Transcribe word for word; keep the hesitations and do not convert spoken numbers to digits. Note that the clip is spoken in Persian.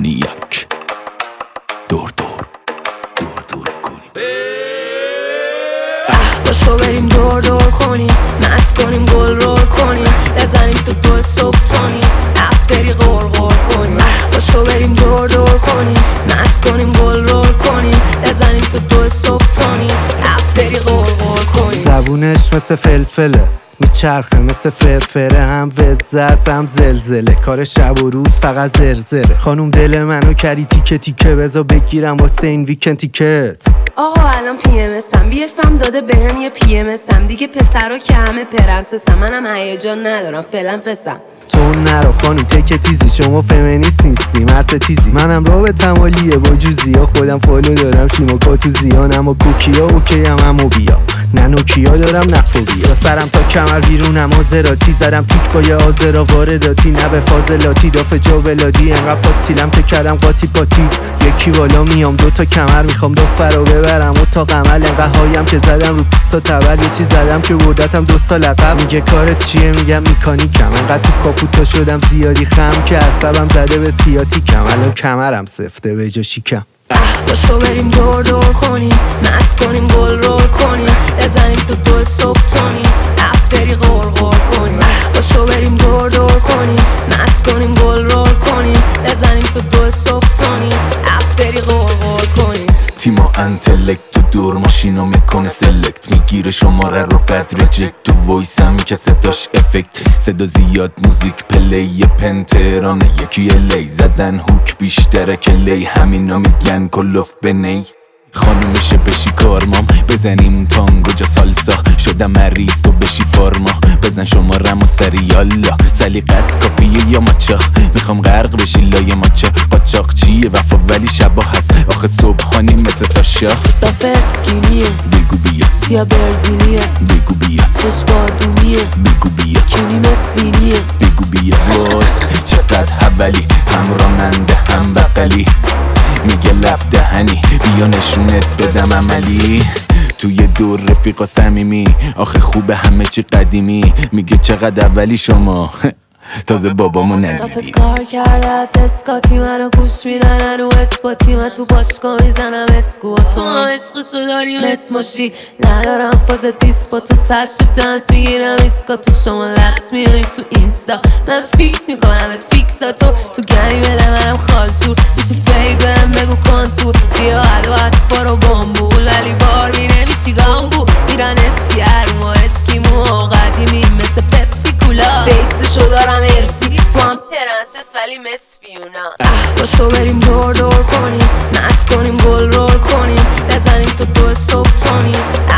کنیاک دور دور دور دور کنیم باشو بریم دور دور کنیم، مست کنیم گل رول کنیم، بزنیم تو دو صبح تونی افتری غور غور کنیم. باشو بریم دور دور کنیم، مست کنیم گل رول کنیم، بزنیم تو دو صبح تونی افتری غور غور کنیم. زبونش مثل فلفله میچرخه مثل فرفره، هم وزز هم زلزله، کار شب و روز فقط زرزره. خانوم دل منو کردی تیکه تیکه، بذار بگیرم واسه این ویکند تیکت. آقا الان پی ام اسم، بی افم داده بهم یه پی ام اسم، دیگه پسرا که همه پرنسسم، منم هیجان ندارم فعلا فسم. تو نرو خانوم تک تیزی، شما فمینیست نیستی مرد تیزی، منم راه به تمالیه با جوزیا، خودم فالو دارم چیما کاتوزیان، اما کوکیا اوکی هم همو بیا، نه نوکیا دارم نه فوبیا، سرم تا کمر بیرونم آزراتی، زدم تیک با یه آزرا وارداتی، نه به فاضلاتی داف جا بلادی، انقدر پاتیلم که کردم قاطی پاتی، یکی بالا میام دوتا کمر میخوام دو فرا ببرم اتاق عمل، انقدر هایم که زدم رو پیتزا تبر، یه چیز زدم که بردتم دو سال عقب، میگه کارت چیه میگم میکانیکم، انقدر تو کاپوتا شدم زیادی خم که عصبم زده به سیاتیکم، الان کمرم سفته به جا شیکم. باشو بریم دور دور کنیم، مست کنیم گل رول کنیم، بزنیم تو دو صبح تونی افتری غور غور کنیم. باشو بریم دور دور کنیم، مست کنیم گل رول کنیم، بزنیم تو دو صبح تونی افتری غور غور کنیم. تیما انتلکت تو دور ماشینو میکنه سلکت، میگیره شماره رو بعد ریجکت، تو وایس هم که صداش افکت، صدا زیاد موزیک پلی پنترانه، یکی لی زدن هوک بیشتره که لی، همینا میگن کلوف بنی. خانومشه بشی کارمام، بزنیم تانگو جا سالسا، شدم مریض تو بشی فارما، بزن شمارم و سریالا، سلیقت کافیه یا ماچا، میخوام غرق بشی لای ماچا، قاچاق چیه وفا ولی شبا هست، آخه صبحانی مثل ساشا، دافه اسکینیه بگو بیا، سیا برزیلیه بگو بیا، چش بادومیه بگو بیا، کونی مسفینیه بگو بیا. وای چقدر حولی، هم راننده هم بقلی، میگه لب دهنی بیا نشونت بدم عملی، توی دور رفیقا صمیمی، آخه خوبه همه چی قدیمی، میگه چقدر اولی شما تازه بابامو ندیدی. دافت کار کرده از اسکاتی، منو گوش میدن رو اسپاتی، من تو باشگاه میزنم اسکو، تو هم عشقشو داری مسماشی، ندارم فاز دیس با تو تش تو دنس میگیرم ایسکا، تو شما لقس میاری تو اینستا، من فیکس میکنم ات فیکساتور، تو گنی بده منم خالتور، میشی فید بهم بگو کانتور، بیا عدو عطفا رو بامبول، ولی بار می نمیشی گامبو، میرن اسکی هرما اسکیمو قدیمی مثل پپسی کولا، بیسشو دارم ارسی، تو هم پرنسس ولی مس فیونا. باشو بریم دور دور کنیم، مست کنیم گل رول کنیم، بزنیم تو دو صبح تونی